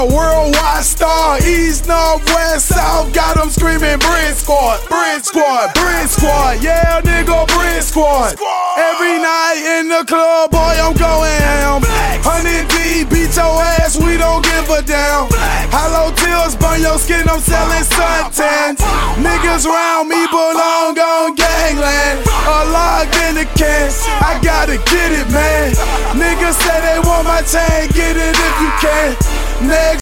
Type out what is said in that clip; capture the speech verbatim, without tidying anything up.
Worldwide star, east, north, west, south, got them screaming Brit Squad, Brit Squad, Brit Squad, yeah nigga, Brit Squad. Every night in the club, boy, I'm going ham. Hundred D, beat your ass, we don't give a damn. Hollow tills, burn your skin, I'm selling suntans. Niggas round me belong on gangland. A log in the can, I gotta get it, man. Niggas say they want my chain, get it if you can. Next